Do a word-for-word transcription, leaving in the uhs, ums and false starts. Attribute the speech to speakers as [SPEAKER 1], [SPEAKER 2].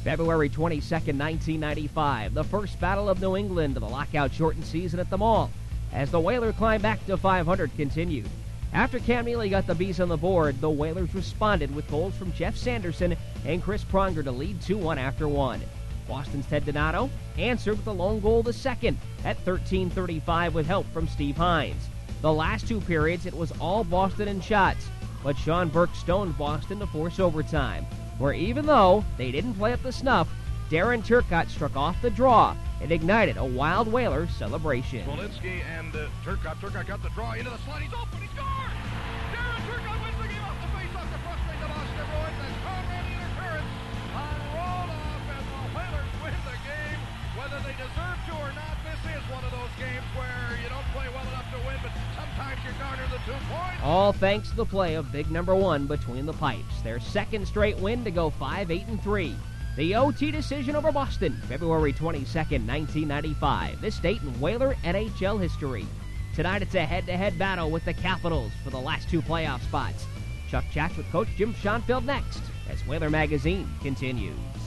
[SPEAKER 1] February twenty-second, nineteen ninety-five, the first Battle of New England of the lockout-shortened season at the Mall, as the Whalers climb back to five hundred continued. After Cam Neely got the Bees on the board, the Whalers responded with goals from Jeff Sanderson and Chris Pronger to lead two one after one. Boston's Ted Donato answered with a lone goal the second at thirteen thirty-five with help from Steve Hines. The last two periods, it was all Boston in shots, but Sean Burke stoned Boston to force overtime, where even though they didn't play up the snuff, Darren Turcotte struck off the draw and ignited a wild Whalers celebration.
[SPEAKER 2] Walensky and uh, Turcotte. Turcotte got the draw into the slot. He's open. He scores! Darren Turcotte wins the game off the face-off to frustrate the Boston Bruins as Conrad interference on roll-off, and the Whalers win the game, whether they deserve to or not. This is one of those games where you don't play well enough to win, but sometimes you garner the two points.
[SPEAKER 1] All thanks to the play of big number one between the pipes. Their second straight win to go five eight and three. The O T decision over Boston, February twenty-second, nineteen ninety-five. This date in Whaler N H L history. Tonight it's a head-to-head battle with the Capitals for the last two playoff spots. Chuck chats with Coach Jim Schonfeld next as Whaler Magazine continues.